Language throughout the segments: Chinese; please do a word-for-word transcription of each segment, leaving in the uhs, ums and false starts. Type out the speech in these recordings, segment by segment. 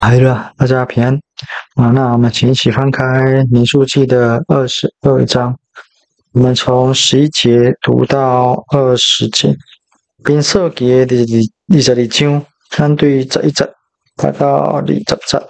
好了，大家平安啊！那我们请一起翻开民数记的二十二章，我们从十一节读到二十节。民数记的二十二章，咱对十一节读到二十节。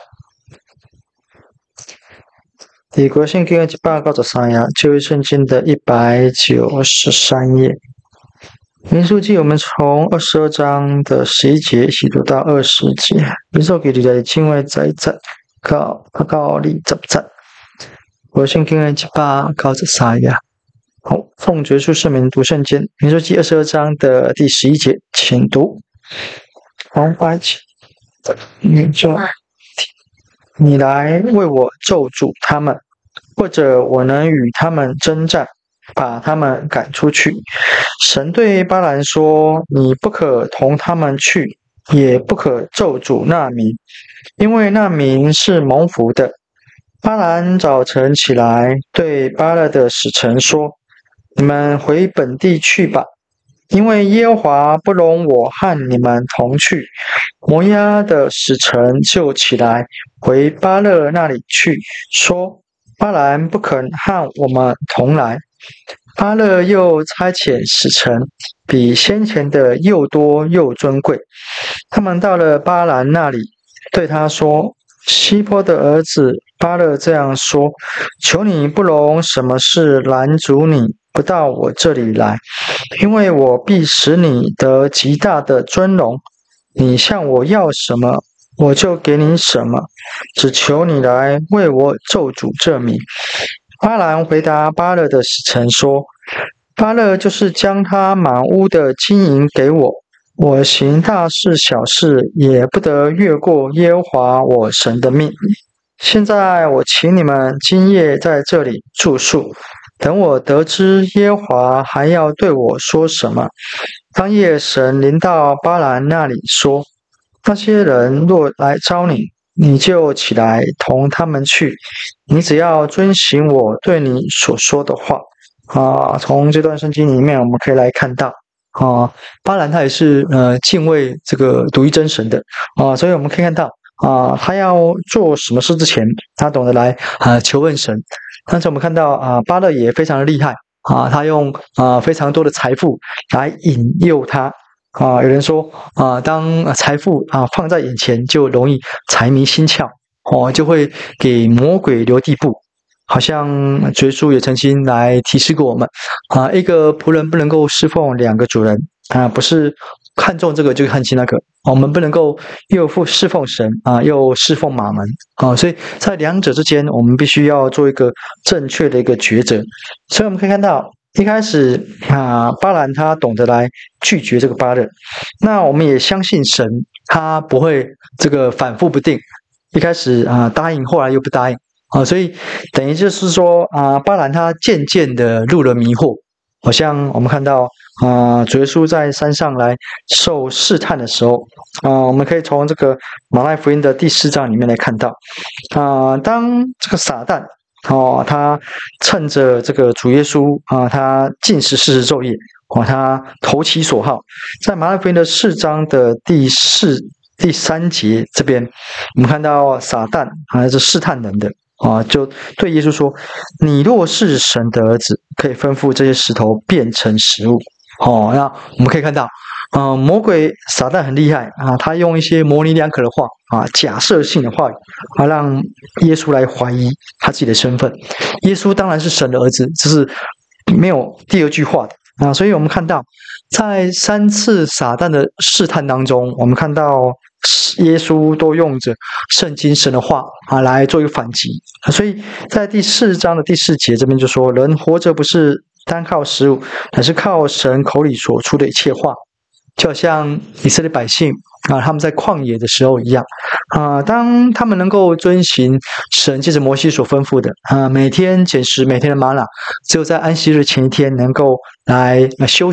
帝国圣经的一百九十三页，旧约圣经的一百九十三页。民数记我们从二十二章的十一节一起读到二十节。民数记的经文在一节到到二十节。我圣经的一百九十三页。好，奉主耶稣圣名读圣经。民数记二十二章的第十一节，请读。王八节，你就你来为我咒诅他们，或者我能与他们征战，把他们赶出去。神对巴兰说：你不可同他们去，也不可咒诅那民，因为那民是蒙福的。巴兰早晨起来，对巴勒的使臣说：你们回本地去吧，因为耶和华不容我和你们同去。摩押的使臣就起来，回巴勒那里去，说：巴兰不肯和我们同来。巴勒又差遣使臣，比先前的又多又尊贵。他们到了巴兰那里，对他说：希波的儿子巴勒这样说：求你不容什么事拦阻你不到我这里来，因为我必使你得极大的尊荣。你向我要什么，我就给你什么，只求你来为我咒诅这民。巴兰回答巴勒的使臣说：巴勒就是将他满屋的金银给我，我行大事小事也不得越过耶和华我神的命。现在我请你们今夜在这里住宿，等我得知耶和华还要对我说什么。当夜神临到巴兰那里说：那些人若来招你，你就起来同他们去，你只要遵行我对你所说的话。啊，从这段圣经里面我们可以来看到，啊，巴兰他也是呃敬畏这个独一真神的啊，所以我们可以看到啊，他要做什么事之前，他懂得来啊求问神。但是我们看到啊，巴勒也非常的厉害啊，他用啊非常多的财富来引诱他。啊，有人说啊，当财富啊放在眼前，就容易财迷心窍，哦，就会给魔鬼留地步。好像主耶稣也曾经来提示过我们啊，一个仆人不能够侍奉两个主人啊，不是看重这个就看轻那个。我们不能够又侍奉神啊，又侍奉马门啊，所以在两者之间，我们必须要做一个正确的一个抉择。所以我们可以看到，一开始啊，巴兰他懂得来拒绝这个巴勒，那我们也相信神，他不会这个反复不定，一开始啊答应，后来又不答应。啊，所以等于就是说啊，巴兰他渐渐的入了迷惑，好像我们看到啊，主耶稣在山上来受试探的时候啊，我们可以从这个马太福音的第四章里面来看到啊，当这个撒旦哦，他趁着这个主耶稣啊，他禁食四十昼夜，哦，他投其所好，在马太福音的四章的第四第三节这边，我们看到撒旦还是试探人的。啊，就对耶稣说：你若是神的儿子，可以吩咐这些石头变成食物。哦，那我们可以看到，呃，魔鬼撒旦很厉害啊，他用一些模棱两可的话啊，假设性的话语啊，让耶稣来怀疑他自己的身份。耶稣当然是神的儿子，这是没有第二句话的啊。所以我们看到，在三次撒旦的试探当中，我们看到耶稣都用着圣经神的话啊来做一个反击，所以在第四章的第四节这边就说：人活着不是单靠食物，乃是靠神口里所出的一切话。就好像以色列百姓啊，他们在旷野的时候一样啊，当他们能够遵行神借着摩西所吩咐的啊，每天捡食，每天的玛纳，只有在安息日前一天能够来休息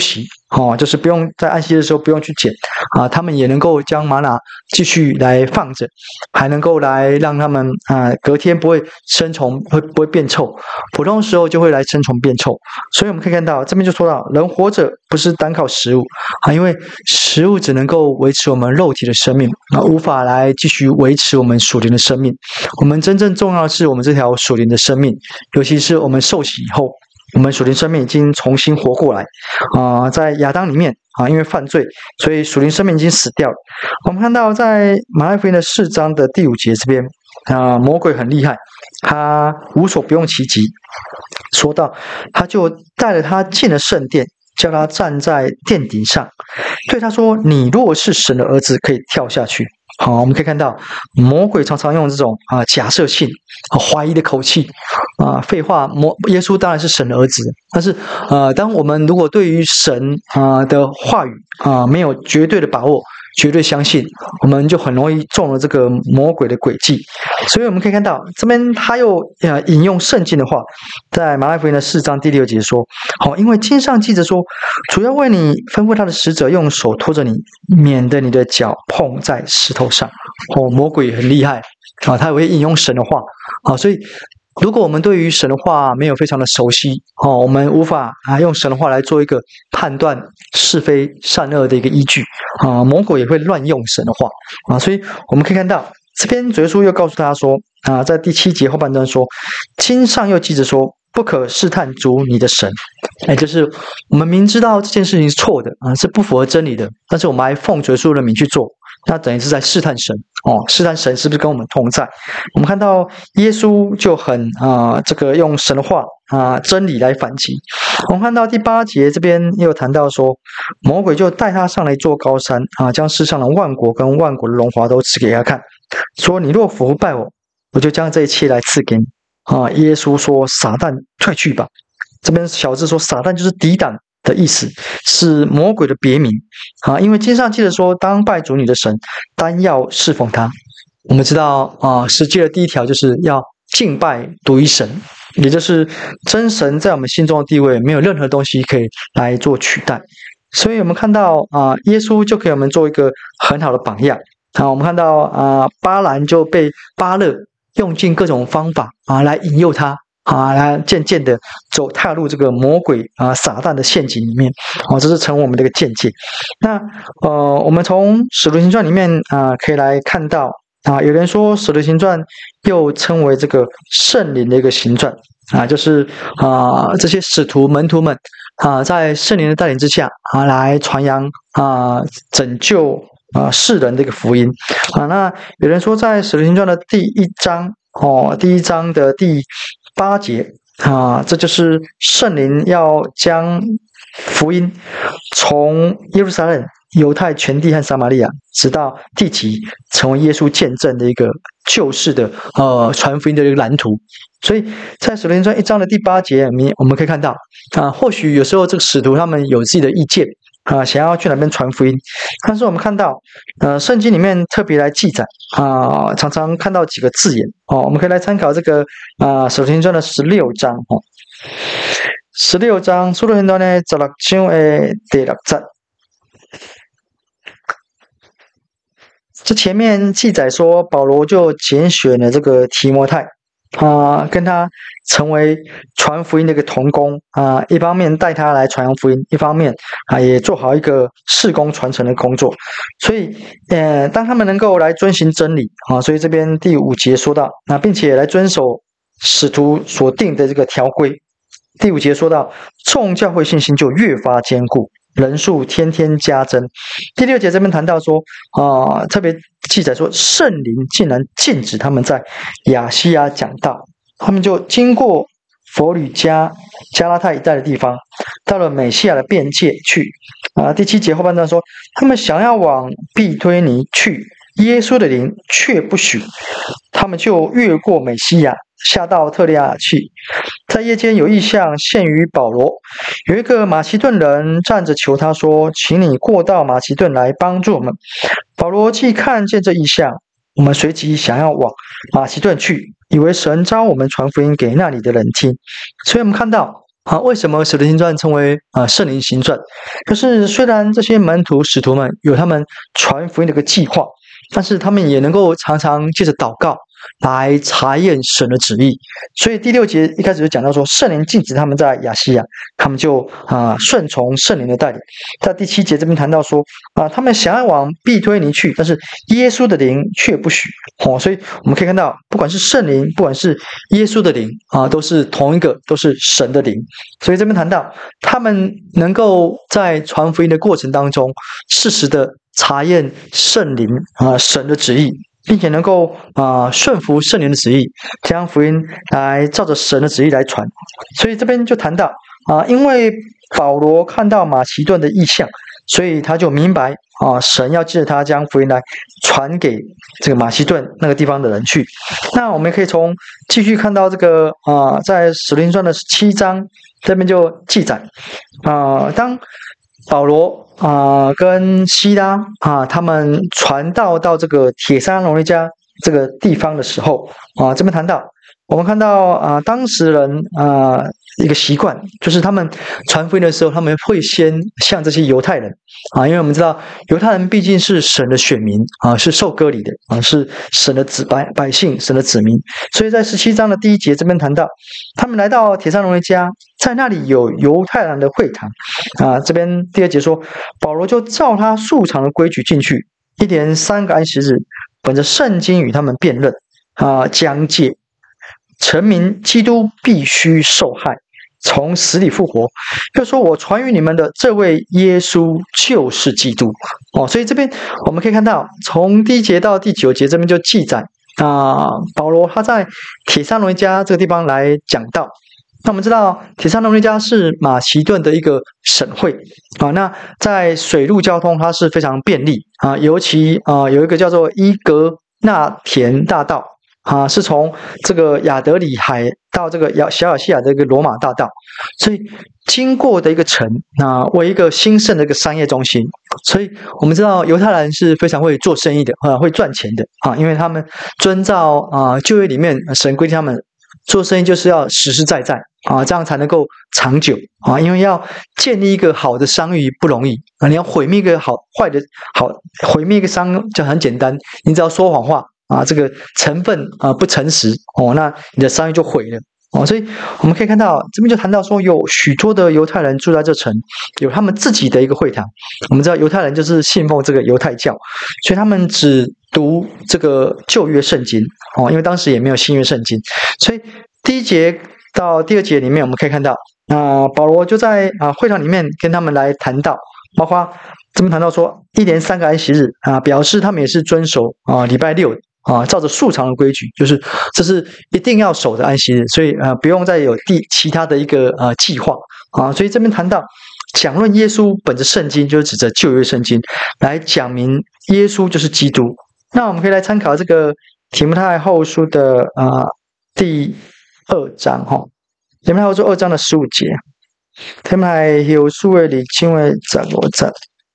哦，就是不用在安息的时候不用去捡啊，他们也能够将玛瑙继续来放着，还能够来让他们啊隔天不会生虫，会不会变臭？普通时候就会来生虫变臭，所以我们可以看到这边就说到，人活着不是单靠食物啊，因为食物只能够维持我们肉体的生命啊，无法来继续维持我们属灵的生命。我们真正重要的是我们这条属灵的生命，尤其是我们受洗以后。我们属灵生命已经重新活过来啊、呃，在亚当里面啊，因为犯罪，所以属灵生命已经死掉了。我们看到在马太福音的四章的第五节这边啊、呃，魔鬼很厉害，他无所不用其极，说到他就带着他进了圣殿，叫他站在殿顶上，对他说：“你若是神的儿子，可以跳下去。”好，我们可以看到魔鬼常常用这种啊假设性、啊怀疑的口气啊，废话，魔耶稣当然是神的儿子，但是呃，当我们如果对于神啊的话语啊没有绝对的把握、绝对相信，我们就很容易中了这个魔鬼的诡计。所以我们可以看到这边他又呃引用圣经的话，在马太福音的四章第六节说：“好，因为经上记着说，主要为你吩咐他的使者用手托着你，免得你的脚碰在石头上。”哦，魔鬼很厉害啊，他也会引用神的话啊，所以如果我们对于神的话没有非常的熟悉哦，我们无法啊用神的话来做一个判断是非善恶的一个依据啊，魔鬼也会乱用神的话啊，所以我们可以看到这边主耶稣又告诉他说啊，在第七节后半段说，经上又记着说，不可试探主你的神，哎，就是我们明知道这件事情是错的啊，是不符合真理的，但是我们还奉主耶稣的名去做。那等于是在试探神哦，试探神是不是跟我们同在？我们看到耶稣就很啊、呃，这个用神的话啊、呃、真理来反击。我们看到第八节这边又谈到说，魔鬼就带他上了一座高山啊，将世上的万国跟万国的荣华都赐给他看，说你若俯伏拜我，我就将这一切来赐给你啊。耶稣说：“撒旦退去吧。”这边小字说撒旦就是抵挡的意思，是魔鬼的别名啊。因为经上记得说，当拜主你的神，单要侍奉他。我们知道啊，十诫的第一条就是要敬拜独一神，也就是真神在我们心中的地位，没有任何东西可以来做取代。所以我们看到啊，耶稣就给我们做一个很好的榜样啊。我们看到啊，巴兰就被巴勒用尽各种方法啊来引诱他。啊，来渐渐的走踏入这个魔鬼啊撒旦的陷阱里面，哦，这是成为我们的一个见解。那呃，我们从《使徒行传》里面啊，可以来看到啊，有人说《使徒行传》又称为这个圣灵的一个行传啊，就是啊这些使徒门徒们啊，在圣灵的带领之下啊，来传扬啊拯救啊世人的一个福音啊。那有人说，在《使徒行传》的第一章哦，第一章的第八节啊，这就是圣灵要将福音从耶路撒冷、犹太全地和撒玛利亚，直到地极，成为耶稣见证的一个救世的呃传福音的一个蓝图。所以在使徒行传一章的第八节里面，我们可以看到啊，或许有时候这个使徒他们有自己的意见啊，想要去哪边传福音，但是我们看到呃圣经里面特别来记载啊，常常看到几个字眼哦，我们可以来参考这个啊使徒行传的十六章哦，十六章使徒行传呢十六章的第六节，这前面记载说保罗就拣选了这个提摩太啊、呃，跟他成为传福音的一个同工啊、呃，一方面带他来传扬福音，一方面啊也做好一个事工传承的工作。所以，呃，当他们能够来遵行真理啊，所以这边第五节说到，那、啊、并且来遵守使徒所定的这个条规。第五节说到，众教会信心就越发坚固，人数天天加增。第六节这边谈到说，啊、呃，特别记载说，圣灵竟然禁止他们在亚细亚讲道，他们就经过佛吕加、加拉太一带的地方，到了美西亚的边界去。啊，第七节后半段说，他们想要往庇推尼去，耶稣的灵却不许，他们就越过美西亚，下到特利亚去。在夜间有异象现于保罗，有一个马其顿人站着求他说，请你过到马其顿来帮助我们。保罗既看见这异象，我们随即想要往马其顿去，以为神召我们传福音给那里的人听。所以我们看到啊，为什么《使徒行传》称为啊圣灵行传？就是虽然这些门徒使徒们有他们传福音的一个计划，但是他们也能够常常借着祷告来查验神的旨意。所以第六节一开始就讲到说，圣灵禁止他们在亚细亚，他们就啊顺从圣灵的带领。在第七节这边谈到说啊，他们想要往庇推尼去，但是耶稣的灵却不许。哦，所以我们可以看到，不管是圣灵，不管是耶稣的灵啊，都是同一个，都是神的灵。所以这边谈到，他们能够在传福音的过程当中，适时的查验圣灵啊神的旨意，并且能够啊顺服圣灵的旨意，将福音来照着神的旨意来传。所以这边就谈到啊，因为保罗看到马其顿的异象，所以他就明白啊，神要借着他将福音来传给这个马其顿那个地方的人去。那我们可以从继续看到这个啊，在使徒行传的十七章这边就记载啊，当保罗啊跟希拉啊他们传道到这个铁沙罗尼迦这个地方的时候啊，这边谈到我们看到啊，当时人啊一个习惯，就是他们传福音的时候，他们会先向这些犹太人啊，因为我们知道犹太人毕竟是神的选民啊，是受割礼的啊，是神的子百百姓，神的子民。所以在十七章的第一节这边谈到，他们来到铁沙罗尼迦，在那里有犹太人的会堂啊。这边第二节说，保罗就照他素常的规矩进去，一连三个安息日，本着圣经与他们辩论啊，讲解。臣民基督必须受害，从死里复活。就说我传于你们的这位耶稣就是基督哦。所以这边我们可以看到，从第一节到第九节这边就记载啊，保罗他在铁沙罗尼迦这个地方来讲道。那我们知道铁沙罗尼迦是马其顿的一个省会啊，那在水陆交通它是非常便利啊，尤其啊有一个叫做伊格纳田大道。啊，是从这个亚德里海到这个小亚细亚的一个罗马大道，所以经过的一个城啊，为一个兴盛的一个商业中心。所以我们知道犹太人是非常会做生意的啊，会赚钱的啊，因为他们遵照啊旧约里面神规定他们做生意就是要实实在在啊，这样才能够长久啊，因为要建立一个好的商誉不容易啊，你要毁灭一个好坏的好毁灭一个商就很简单，你只要说谎话。啊，这个成分啊不诚实哦，那你的商业就毁了哦。所以我们可以看到这边就谈到说，有许多的犹太人住在这城，有他们自己的一个会堂。我们知道犹太人就是信奉这个犹太教，所以他们只读这个旧约圣经哦，因为当时也没有新约圣经。所以第一节到第二节里面，我们可以看到啊，保罗就在啊会堂里面跟他们来谈道，包括这边谈到说，一连三个安息日啊，表示他们也是遵守啊礼拜六。啊，照着素常的规矩，就是这是一定要守的安息日，所以呃不用再有第其他的一个呃计划啊。所以这边谈到讲论耶稣本着圣经，就是指着旧约圣经来讲明耶稣就是基督。那我们可以来参考这个提摩太后书的啊、呃、第二章哈，提摩太后书二章的十五节，提摩太后书的里经为十五节。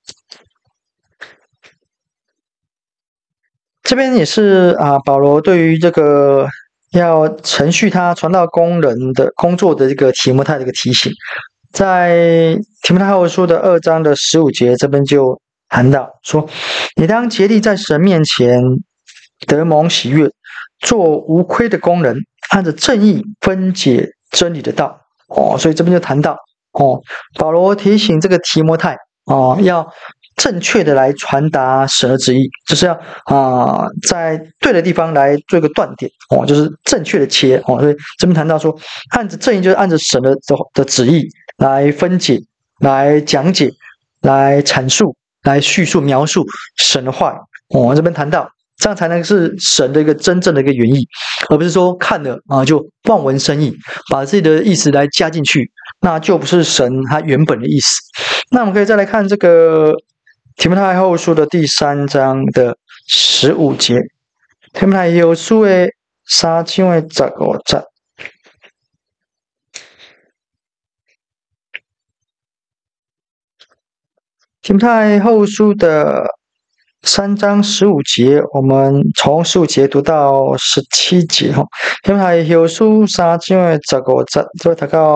这边也是啊，保罗对于这个要程序他传道工人的工作的这个提摩太的一个提醒，在提摩太后书的二章的十五节这边就谈到说，你当竭力在神面前得蒙喜悦，做无亏的工人，按着正义分解真理的道哦。所以这边就谈到哦，保罗提醒这个提摩太哦要。正确的来传达神的旨意，就是要啊、呃，在对的地方来做一个断点哦，就是正确的切哦。所以这边谈到说，按着正义就是按着神的的的旨意来分解、来讲解、来阐述、来叙述、描述神的话哦。这边谈到，这样才能是神的一个真正的一个原意，而不是说看了啊就望文生义，把自己的意思来加进去，那就不是神他原本的意思。那我们可以再来看这个。提摩太后书的第三章的十五节，提摩太后书的三章的十五节，提摩太后书的三章十五节，我们从十五节读到十七节哈。提摩太后书三章的十五节，再读到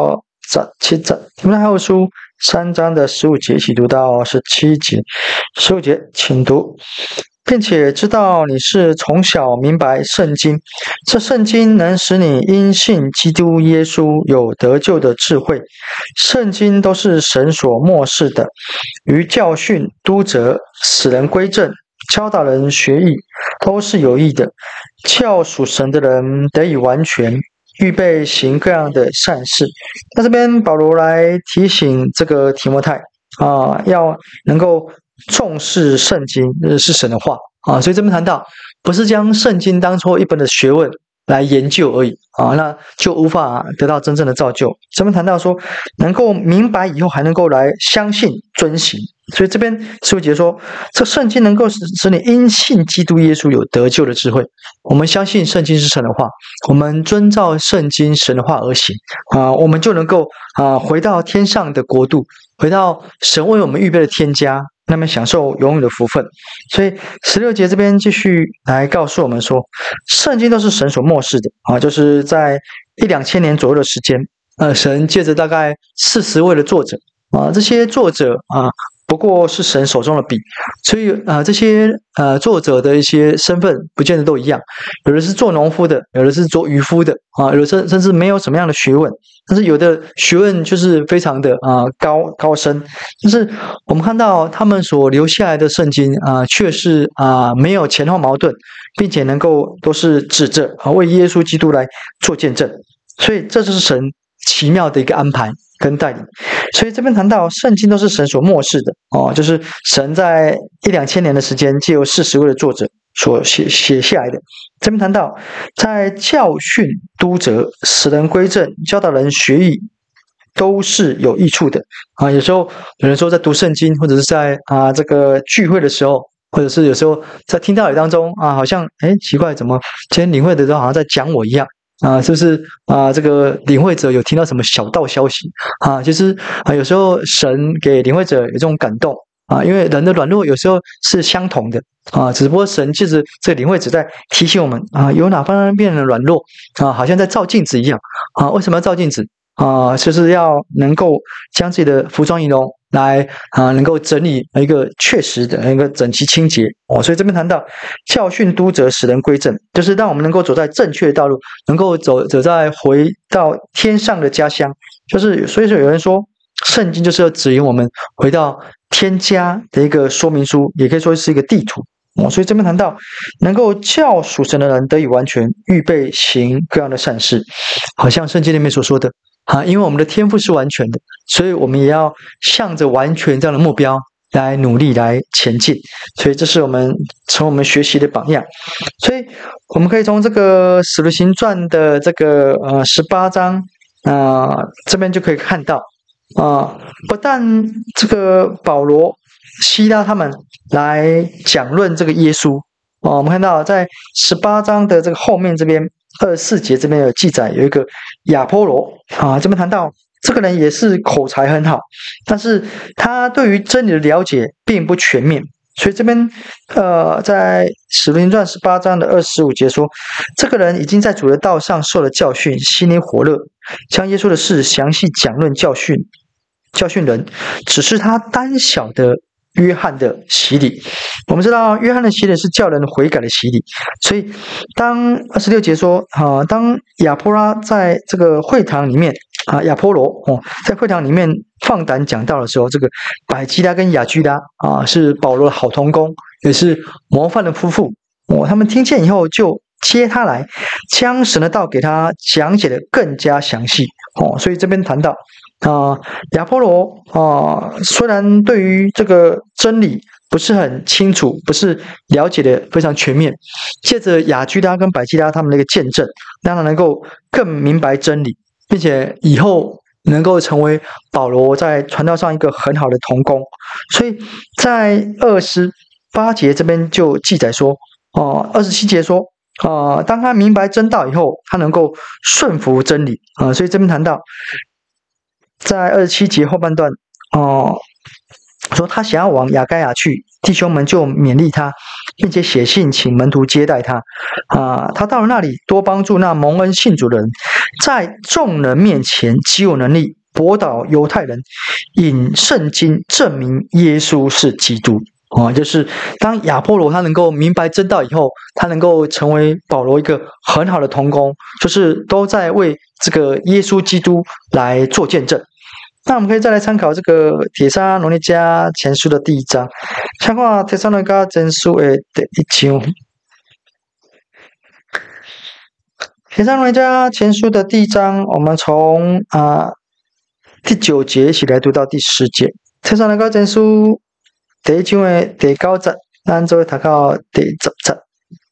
章七章，提摩太后书三章的十五节一起读到十七节。十五节，请读。并且知道你是从小明白圣经，这圣经能使你因信基督耶稣有得救的智慧。圣经都是神所默示的，于教训、督责、使人归正、教导人学义，都是有益的，叫属神的人得以完全，预备行各样的善事。那这边保罗来提醒这个提摩太啊，要能够重视圣经，这是神的话啊，所以这边谈到不是将圣经当作一本的学问来研究而已啊，那就无法得到真正的造就。这边谈到说，能够明白以后还能够来相信遵行，所以这边十五节说，这圣经能够使使你因信基督耶稣有得救的智慧。我们相信圣经是神的话，我们遵照圣经神的话而行啊，我们就能够啊回到天上的国度，回到神为我们预备的天家，那么享受永远的福分。所以十六节这边继续来告诉我们说，圣经都是神所默示的啊，就是在一两千年左右的时间，呃，神借着大概四十位的作者啊，这些作者啊，不过是神手中的笔，所以呃，这些呃作者的一些身份不见得都一样，有的是做农夫的，有的是做渔夫的啊，有的甚甚至没有什么样的学问，但是有的学问就是非常的啊、呃、高高深，但是我们看到他们所留下来的圣经啊、呃，却是啊、呃、没有前后矛盾，并且能够都是指着啊为耶稣基督来做见证，所以这就是神奇妙的一个安排跟带领。所以这边谈到圣经都是神所默示的哦，就是神在一两千年的时间借由四十位的作者所写写下来的。这边谈到在教训、督责、使人归正、教导人学义，都是有益处的啊。有时候有人说在读圣经，或者是在啊这个聚会的时候，或者是有时候在听道理当中啊，好像哎奇怪，怎么今天领会的都好像在讲我一样。啊，是不是啊？这个领会者有听到什么小道消息啊？其实啊，有时候神给领会者有这种感动啊，因为人的软弱有时候是相同的啊，只不过神借着这个领会者在提醒我们啊，有哪方面的软弱啊，好像在照镜子一样啊。为什么要照镜子啊？就是要能够将自己的服装仪容来啊，能够整理一个确实的一个整齐清洁哦。所以这边谈到教训、督责、使人归正，就是让我们能够走在正确的道路，能够走走在回到天上的家乡。就是所以说有人说，圣经就是要指引我们回到天家的一个说明书，也可以说是一个地图哦。所以这边谈到能够叫属神的人得以完全，预备行各样的善事，好像圣经里面所说的。啊，因为我们的天赋是完全的，所以我们也要向着完全这样的目标来努力来前进。所以这是我们从我们学习的榜样。所以我们可以从这个《使徒行传》的这个呃十八章啊、呃、这边就可以看到啊、呃，不但这个保罗、希拉他们来讲论这个耶稣哦、呃，我们看到在十八章的这个后面这边。二十四节这边有记载，有一个亚波罗啊，这边谈到这个人也是口才很好，但是他对于真理的了解并不全面，所以这边呃，在使徒行传十八章的二十五节说，这个人已经在主的道上受了教训，心里火热，将耶稣的事详细讲论教训教训人，只是他单小的约翰的洗礼。我们知道约翰的洗礼是叫人悔改的洗礼，所以当二十六节说啊，当亚波拉在这个会堂里面啊，亚波罗哦，在会堂里面放胆讲道的时候，这个百基拉跟雅居拉啊，是保罗的好同工，也是模范的夫妇哦，他们听见以后就接他来，将神的道给他讲解的更加详细哦，所以这边谈到啊，亚波罗啊，虽然对于这个真理不是很清楚，不是了解的非常全面，借着雅居拉跟百基拉他们的一个见证，让他能够更明白真理，并且以后能够成为保罗在传道上一个很好的同工。所以在二十八节这边就记载说，哦、呃，二十七节说，啊、呃，当他明白真道以后，他能够顺服真理啊、呃。所以这边谈到，在二十七节后半段，哦、呃。说他想要往亚该亚去，弟兄们就勉励他，并且写信请门徒接待他。啊、呃，他到了那里，多帮助那蒙恩信主的人，在众人面前极有能力， 驳倒犹太人，引圣经证明耶稣是基督。哦，就是当亚波罗他能够明白真道以后，他能够成为保罗一个很好的同工，就是都在为这个耶稣基督来做见证。那我们可以再来参考这个帖撒罗尼迦前书的第一章，像看帖撒罗尼迦前书的第一章。帖撒罗尼迦前书的第一章，我们从啊、呃、第九节一起来读到第十节。帖撒罗尼迦前书第一章的第九节，咱做读到第十节。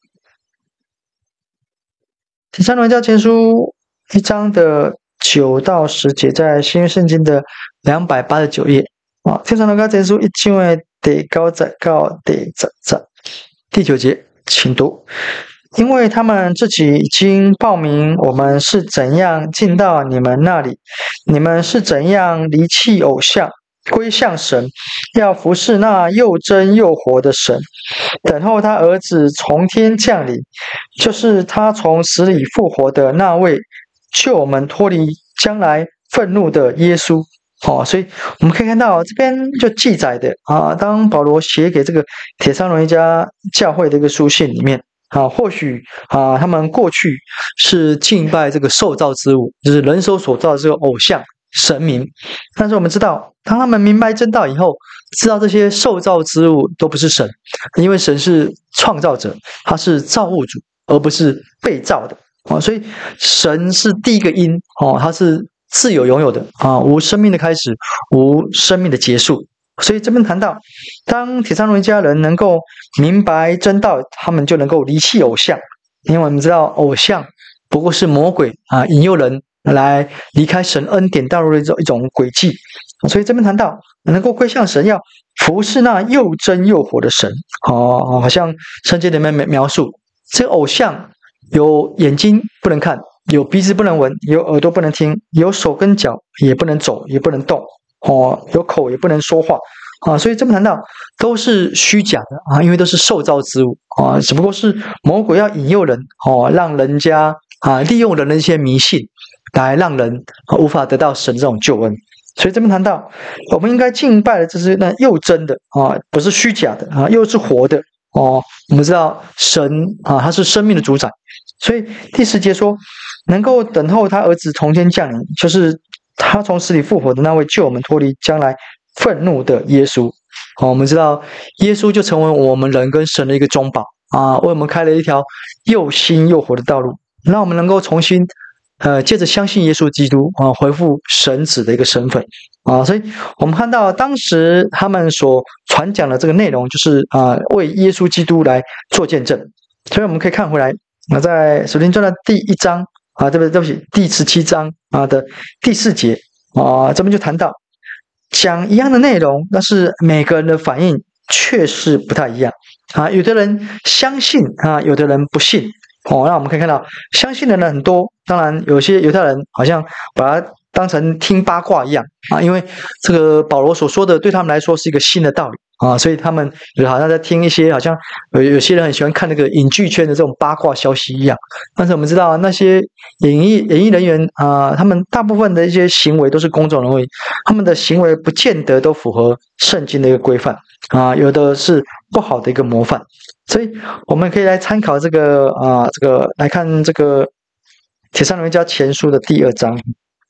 帖撒罗尼迦前书一章的九到十节，在新约圣经的两百八十九页。啊，帖撒罗尼迦前书一章的第九节到第十节，第九节，请读。因为他们自己已经报明我们是怎样进到你们那里，你们是怎样离弃偶像，归向神，要服侍那又真又活的神，等候他儿子从天降临，就是他从死里复活的那位，救我们脱离将来愤怒的耶稣。哦，所以我们可以看到这边就记载的啊，当保罗写给这个帖撒罗尼迦教会的一个书信里面啊，或许啊他们过去是敬拜这个受造之物，就是人手所造的这个偶像神明，但是我们知道，当他们明白真道以后，知道这些受造之物都不是神，因为神是创造者，他是造物主，而不是被造的啊，所以神是第一个因哦，他是自有拥有的啊，无生命的开始，无生命的结束。所以这边谈到，当帖撒罗尼迦人能够明白真道，他们就能够离弃偶像，因为我们知道偶像不过是魔鬼啊引诱人来离开神恩典道路的一种一种轨迹。所以这边谈到能够归向神，要服侍那又真又活的神。哦，好像圣经里面描述，这个偶像有眼睛不能看，有鼻子不能闻，有耳朵不能听，有手跟脚也不能走，也不能动。哦，有口也不能说话啊，所以这么谈到都是虚假的啊，因为都是受造之物啊，只不过是魔鬼要引诱人哦，让人家啊利用人的一些迷信，来让人、啊、无法得到神这种救恩。所以这边谈到，我们应该敬拜的这是那又真的啊，不是虚假的啊，又是活的哦。我们知道神啊，他是生命的主宰，所以第十节说，能够等候他儿子从天降临，就是他从死里复活的那位，救我们脱离将来愤怒的耶稣。好，我们知道耶稣就成为我们人跟神的一个中保啊，为我们开了一条又新又活的道路，让我们能够重新呃，借着相信耶稣基督啊，恢复神子的一个身份啊。所以我们看到当时他们所传讲的这个内容，就是啊，为耶稣基督来做见证。所以我们可以看回来，那在使徒行传的第一章。啊，对不对？对不起，第十七章啊的第四节啊，这边就谈到讲一样的内容，但是每个人的反应确实不太一样啊。有的人相信啊，有的人不信哦。那我们可以看到，相信的人很多，当然有些犹太人好像把它当成听八卦一样啊，因为这个保罗所说的对他们来说是一个新的道理啊，所以他们好像在听一些好像有有些人很喜欢看那个影剧圈的这种八卦消息一样。但是我们知道那些演艺演艺人员啊、呃，他们大部分的一些行为都是公众人物，他们的行为不见得都符合圣经的一个规范啊、呃，有的是不好的一个模范。所以我们可以来参考这个啊、呃，这个来看这个帖撒罗尼迦前书的第二章。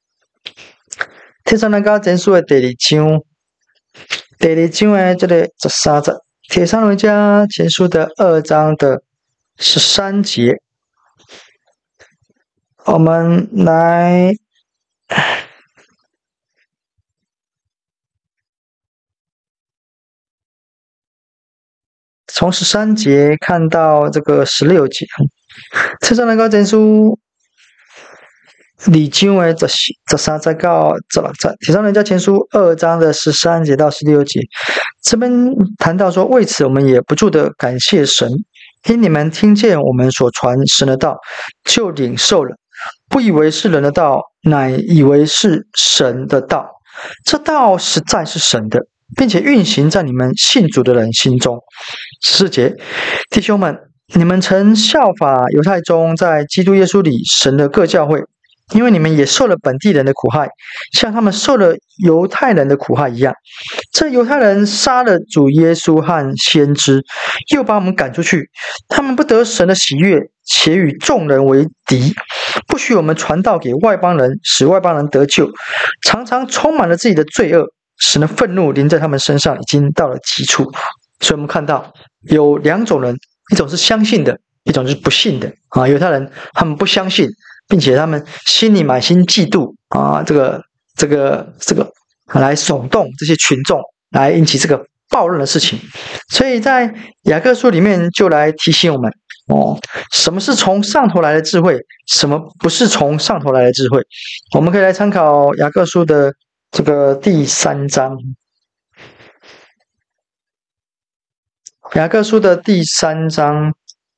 帖撒罗尼迦前书的第二章，第二章的这个十三节，帖撒罗尼迦前书的二章的十三节，我们来从十三节看到这个十六节。帖撒罗尼迦前书二章的十十三节到十六节，帖撒罗尼迦前书二章的十三节到十六节，这边谈到说，为此我们也不住的感谢神，因你们听见我们所传神的道，就领受了，不以为是人的道，乃以为是神的道。这道实在是神的，并且运行在你们信主的人心中。十四节，弟兄们，你们曾效法犹太中在基督耶稣里神的各教会， 因为你们也受了本地人的苦害，像他们受了犹太人的苦害一样。这犹太人杀了主耶稣和先知，又把我们赶出去，他们不得神的喜悦，且与众人为敌，不许我们传道给外邦人，使外邦人得救，常常充满了自己的罪恶，神的愤怒临在他们身上，已经到了极处。所以我们看到有两种人，一种是相信的，一种是不信的啊。犹太人他们不相信，并且他们心里满心嫉妒啊，这个这个这个来耸动这些群众，来引起这个暴乱的事情。所以在雅各书里面就来提醒我们哦，什么是从上头来的智慧，什么不是从上头来的智慧。我们可以来参考雅各书的这个第三章。雅各书的第三章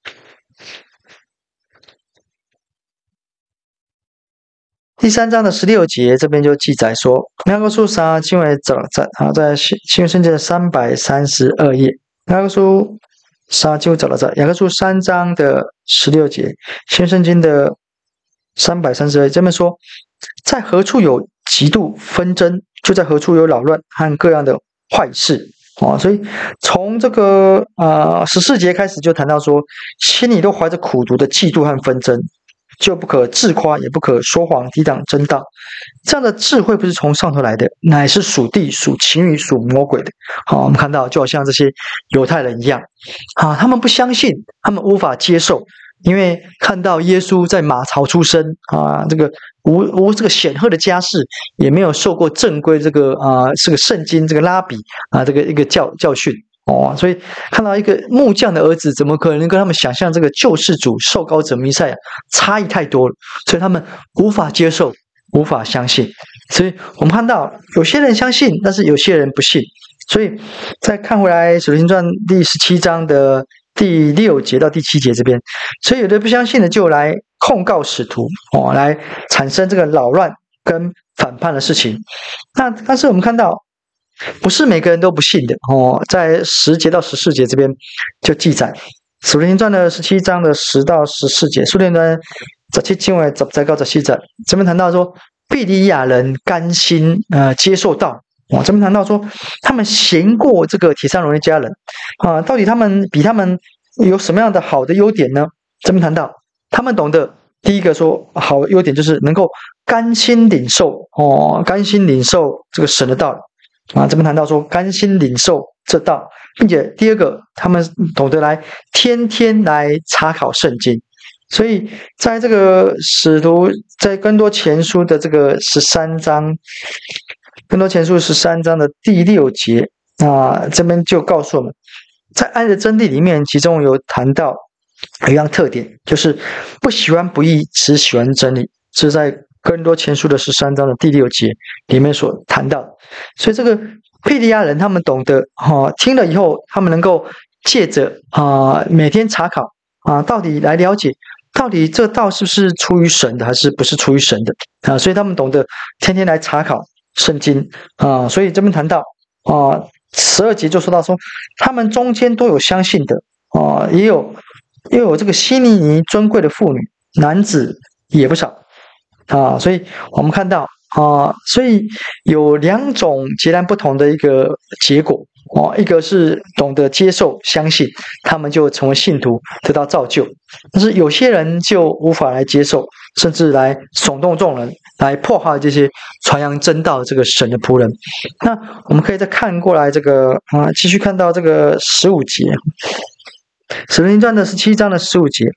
第三章的十六节，这边就记载说，雅各书三经文找在啊，在新约圣经的三百三十二页，雅各书三经文找到在雅各书三章的十六节，新约圣经的三百三十二页，这边说，在何处有嫉妒纷争，就在何处有扰乱和各样的坏事。哦，所以从这个呃十四节开始就谈到说，心里都怀着苦毒的嫉妒和纷争，就不可自夸，也不可说谎，抵挡真道。这样的智慧不是从上头来的，乃是属地、属情欲、属魔鬼的。好，我们看到就好像这些犹太人一样，啊，他们不相信，他们无法接受，因为看到耶稣在马槽出生啊，这个无无这个显赫的家世，也没有受过正规这个啊这个圣经这个拉比啊这个一个教教训哦，所以看到一个木匠的儿子，怎么可能跟他们想象这个救世主受膏者弥赛亚差异太多了？所以他们无法接受，无法相信。所以我们看到有些人相信，但是有些人不信。所以再看回来《使徒行传》第十七章的第六节到第七节这边，所以有的不相信的就来控告使徒哦，来产生这个扰乱跟反叛的事情。那但是我们看到，不是每个人都不信的哦，在十节到十四节这边就记载，《使徒行传》的十七章的十到十四节，书念呢十七经文十节到十四节，这边谈到说，庇哩亚人甘心呃接受道。哦，这边谈到说，他们嫌过这个铁山罗尼迦人啊，到底他们比他们有什么样的好的优点呢？这边谈到，他们懂得第一个说好优点就是能够甘心领受哦，甘心领受这个神的道啊。这边谈到说甘心领受这道，并且第二个，他们懂得来天天来查考圣经。所以在这个使徒在更多前书的这个十三章。更多前书十三章的第六节啊，这边就告诉我们，在爱的真谛里面，其中有谈到有一样特点，就是不喜欢不义，只喜欢真理。这是在更多前书的十三章的第六节里面所谈到的。所以这个庇哩亚人他们懂得啊，听了以后，他们能够借着啊每天查考啊，到底来了解。到底这道是不是出于神的，还是不是出于神的啊？所以他们懂得天天来查考圣经啊，所以这边谈到啊，十二节就说到说，他们中间都有相信的啊，也有又有这个希尼尼尊贵的妇女，男子也不少啊，所以我们看到啊，所以有两种截然不同的一个结果哦，一个是懂得接受相信，他们就成为信徒，得到造就；但是有些人就无法来接受，甚至来耸动众人，来迫害这些传扬真道这个神的仆人。那我们可以再看过来这个啊，继续看到这个十五节，《使徒行传》的十七章的十五节，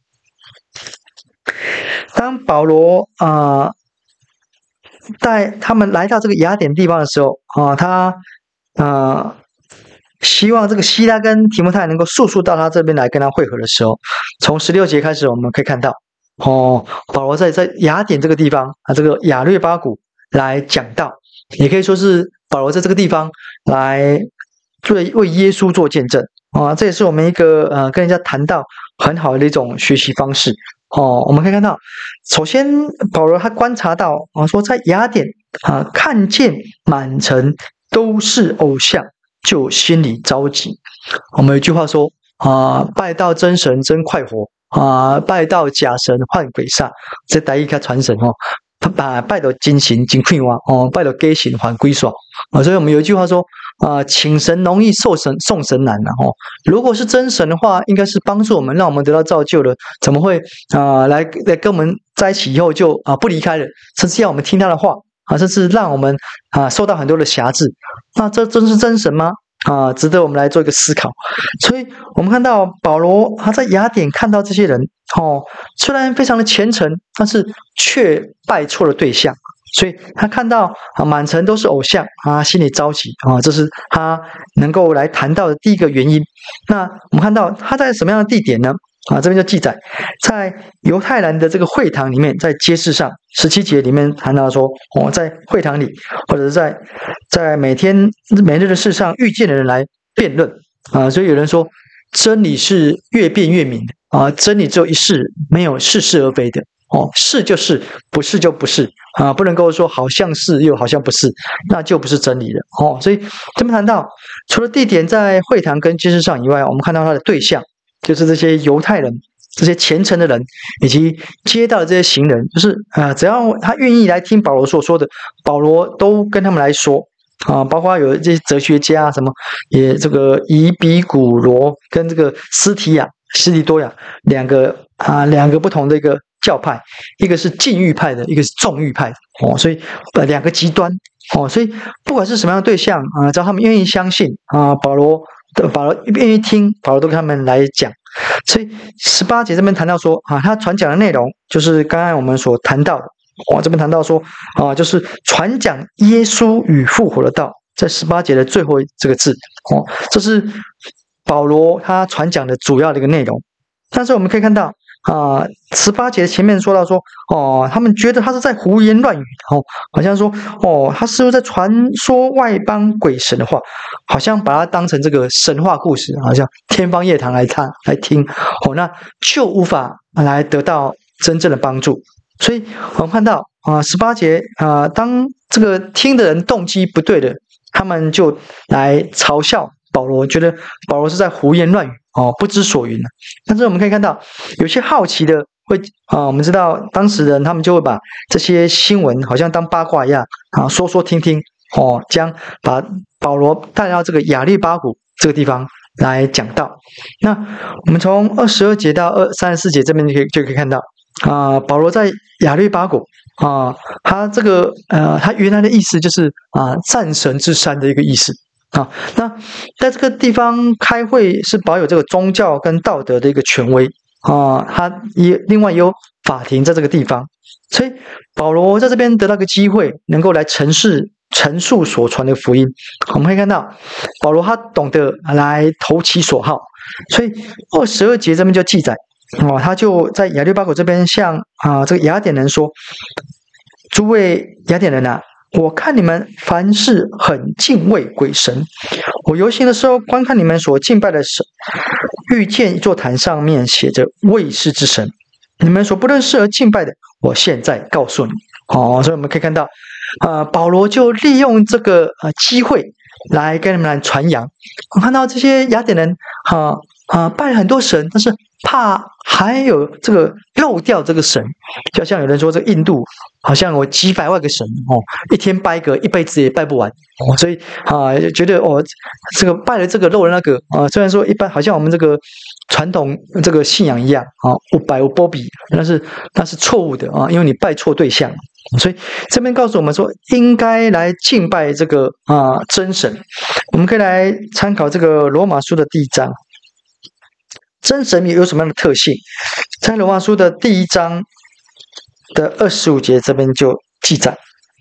当保罗啊带他们来到这个雅典地方的时候啊，他啊。希望这个希拉跟提摩太能够速速到他这边来跟他会合的时候，从十六节开始，我们可以看到，哦，保罗在在雅典这个地方啊，这个亚略巴谷来讲道，也可以说是保罗在这个地方来为为耶稣做见证啊，这也是我们一个呃跟人家谈到很好的一种学习方式哦。我们可以看到，首先保罗他观察到啊，说在雅典啊，看见满城都是偶像。就心里着急。我们有一句话说啊，拜到真神真快活啊，拜到假神换鬼煞。这台语较传神哦。 把拜到金神金亏哇哦，拜到给神还归爽啊。所以我们有一句话说啊、呃，请神容易，受神送神难呐、啊、哦。如果是真神的话，应该是帮助我们，让我们得到造就的，怎么会啊、呃、来来跟我们在一起以后就啊、呃、不离开了，甚至要我们听他的话啊，甚至让我们啊受到很多的辖制？那这真是真神吗？啊，值得我们来做一个思考。所以我们看到保罗他在雅典看到这些人哦，虽然非常的虔诚，但是却拜错了对象。所以他看到啊满城都是偶像啊，心里着急啊，这是他能够来谈到的第一个原因。那我们看到他在什么样的地点呢？啊，这边就记载在犹太人的这个会堂里面，在街市上十七节里面谈到说，哦，在会堂里或者是在在每天每日的事上遇见的人来辩论啊，所以有人说真理是越辩越明的啊，真理只有一是，没有似是而非的哦，是就是，不是就不是啊，不能够说好像是又好像不是，那就不是真理了哦。所以这边谈到除了地点在会堂跟街市上以外，我们看到他的对象。就是这些犹太人、这些虔诚的人，以及街道的这些行人，就是啊、呃，只要他愿意来听保罗所说的，保罗都跟他们来说啊，包括有这些哲学家什么，也这个以比古罗跟这个斯提亚、斯提多亚两个啊两个不同的一个教派，一个是禁欲派的，一个是纵欲派的哦，所以呃两个极端哦，所以不管是什么样的对象啊，只要他们愿意相信啊，保罗。保罗愿意听，保罗都跟他们来讲。所以十八节这边谈到说啊，他传讲的内容就是刚刚我们所谈到的。我、哦、这边谈到说啊，就是传讲耶稣与复活的道，在十八节的最后这个字哦，这是保罗他传讲的主要的一个内容。但是我们可以看到啊，十八节前面说到说哦，他们觉得他是在胡言乱语哦，好像说哦，他是不是在传说外邦鬼神的话，好像把它当成这个神话故事，好像天方夜谭来看来听哦，那就无法来得到真正的帮助。所以我们看到啊，十八节啊，当这个听的人动机不对的，他们就来嘲笑保罗，觉得保罗是在胡言乱语哦，不知所云。但是我们可以看到，有些好奇的会啊，我们知道当时人他们就会把这些新闻好像当八卦一样啊，说说听听哦，将把保罗带到这个亚利巴谷这个地方来讲道。那我们从二十二节到二三十四节这边就可以就可以看到啊，保罗在亚利巴谷啊，他这个呃，他原来的意思就是啊，战神之山的一个意思。啊，那在这个地方开会是保有这个宗教跟道德的一个权威啊，他也另外也有法庭在这个地方，所以保罗在这边得到个机会，能够来陈述陈述所传的福音。我们可以看到，保罗他懂得来投其所好，所以二十二节这边就记载哦，他就在亚利巴谷这边向啊这个雅典人说：“诸位雅典人啊。”我看你们凡事很敬畏鬼神，我游行的时候观看你们所敬拜的神，遇见一座坛上面写着卫士之神，你们所不认识而敬拜的，我现在告诉你。哦，所以我们可以看到，呃，保罗就利用这个呃机会来跟你们来传扬。我看到这些雅典人，哈、呃、啊、呃、拜了很多神，但是怕还有这个漏掉这个神，就像有人说，这个印度好像有几百万个神哦，一天拜一个，一辈子也拜不完哦，所以啊，觉得哦，这个拜了这个漏了那个啊，虽然说一般好像我们这个传统这个信仰一样啊，五百五波比，但是那是错误的啊，因为你拜错对象。所以这边告诉我们说，应该来敬拜这个啊真神。我们可以来参考这个罗马书的第一章。真神有什么样的特性？在罗马书的第一章的二十五节这边就记载。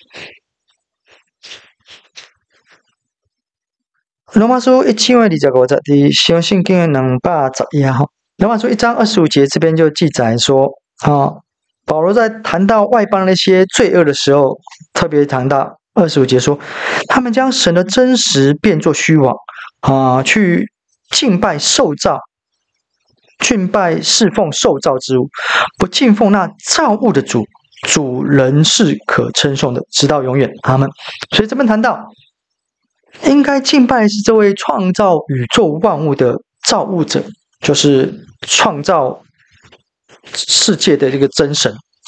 罗马书一千二十五节的相信经两百十一哈。罗马书一章二十五节这边就记载说啊，保罗在谈到外邦那些罪恶的时候，特别谈到二十五节说，他们将神的真实变作虚妄啊，去敬拜受造。敬拜侍奉受造之物，不敬奉那造物的主，主人是可称颂的，直到永远。阿们。所以这边谈到，应该敬拜是这位创造宇宙万物的造物者，就是创造世界的这个真神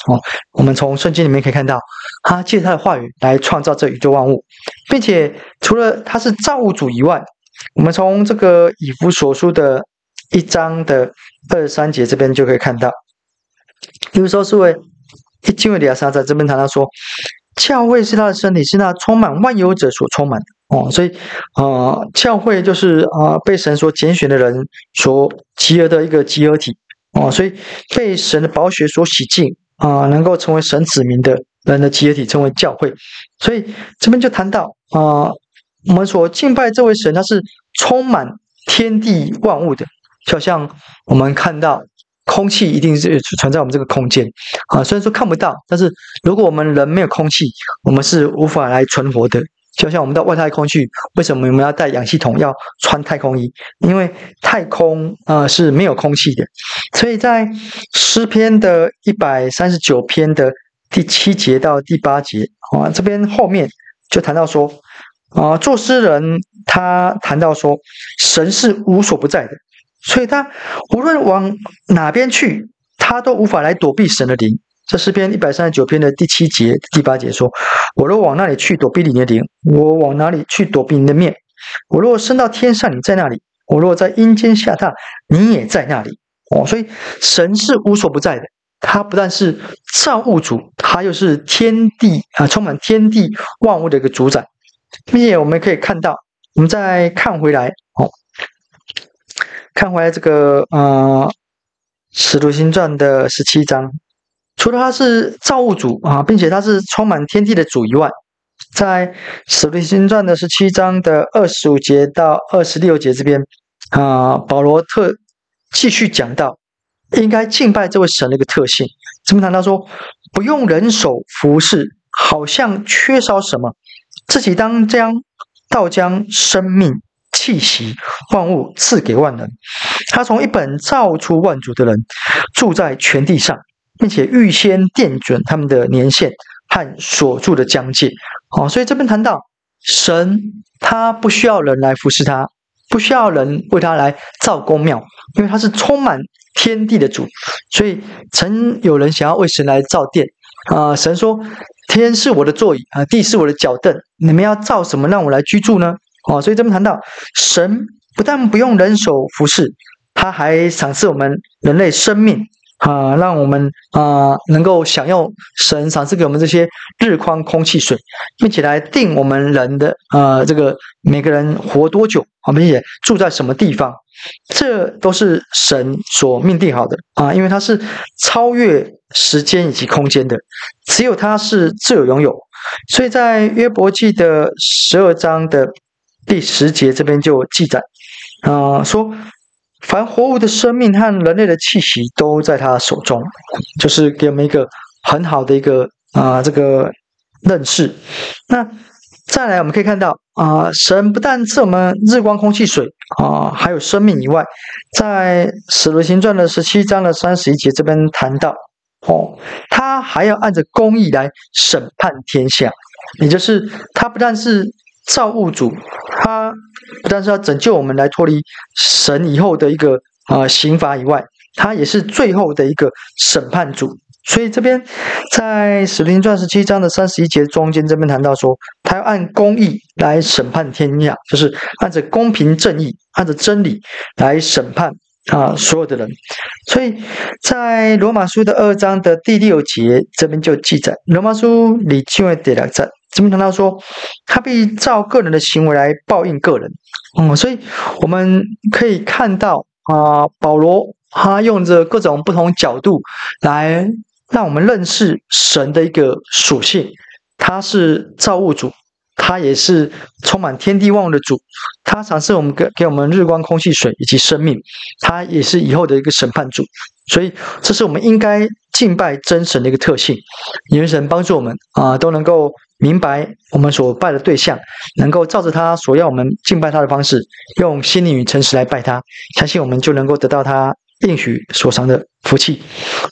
哦。我们从圣经里面可以看到，他借他的话语来创造这宇宙万物，并且除了他是造物主以外，我们从这个以弗所书的一章的二十三节这边就可以看到，比如说是为一经文里啊，在这边谈到说，教会是他的身体，是那充满万有者所充满的哦，所以呃，教会就是呃被神所拣选的人所集合的一个集合体哦，所以被神的宝血所洗净啊、呃，能够成为神子民的人的集合体，称为教会。所以这边就谈到啊、呃，我们所敬拜这位神，他是充满天地万物的，就好像我们看到。空气一定是存在我们这个空间啊，虽然说看不到，但是如果我们人没有空气，我们是无法来存活的。就像我们到外太空去，为什么我们要带氧气筒，要穿太空衣？因为太空呃是没有空气的。所以在诗篇的一百三十九篇的第七节到第八节啊，这边后面就谈到说啊，作诗人他谈到说，神是无所不在的。所以他无论往哪边去，他都无法来躲避神的灵。这诗篇一百三十九篇的第七节、第八节说：“我若往那里去躲避你的灵，我往哪里去躲避你的面？我若升到天上，你在那里；我若在阴间下榻，你也在那里。”哦，所以神是无所不在的。他不但是造物主，他又是天地啊，充满天地万物的一个主宰。并且我们可以看到，我们再看回来哦。看回来这个呃，《使徒行传》的十七章，除了他是造物主啊，并且他是充满天地的主以外，在《使徒行传》的十七章的二十五节到二十六节这边啊，保罗特继续讲到应该敬拜这位神的一个特性。这边谈到说，不用人手服侍，好像缺少什么，自己当将倒将生命。气息万物赐给万人，他从一本造出万族的人，住在全地上，并且预先定准他们的年限和所住的疆界。哦，所以这边谈到神，他不需要人来服侍他，不需要人为他来造宫庙，因为他是充满天地的主。所以曾有人想要为神来造殿啊、呃，神说：“天是我的座椅啊，地是我的脚凳，你们要造什么让我来居住呢？”哦，所以这边谈到神不但不用人手服侍，他还赏赐我们人类生命啊、呃，让我们啊、呃、能够享用神赏赐给我们这些日光、空气、水，并且来定我们人的呃这个每个人活多久啊，并且住在什么地方，这都是神所命定好的啊，因为他是超越时间以及空间的，只有他是自有拥有。所以在约伯记的十二章的第十节这边就记载，啊、呃，说凡活物的生命和人类的气息都在他手中，就是给我们一个很好的一个啊、呃、这个认识。那再来我们可以看到啊、呃，神不但赐我们日光、空气、水啊、呃，还有生命以外，在使徒行传的十七章的三十一节这边谈到，哦，他还要按着公义来审判天下，也就是他不但是造物主，他不但是要拯救我们来脱离神以后的一个呃刑罚以外，他也是最后的一个审判主。所以这边在使徒行传十七章的三十一节中间这边谈到说，他要按公义来审判天下，就是按着公平正义，按着真理来审判啊、呃、所有的人。所以在罗马书的二章的第六节这边就记载，罗马书里经文第六章这边谈到说，他必照个人的行为来报应个人。嗯，所以我们可以看到啊、呃，保罗他用着各种不同角度来让我们认识神的一个属性，他是造物主，他也是充满天地万物的主，他赏赐我们给给我们日光、空气、水以及生命，他也是以后的一个审判主。所以这是我们应该敬拜真神的一个特性。愿神帮助我们啊、呃，都能够明白我们所拜的对象，能够照着他所要我们敬拜他的方式，用心灵与诚实来拜他，相信我们就能够得到他应许所藏的福气。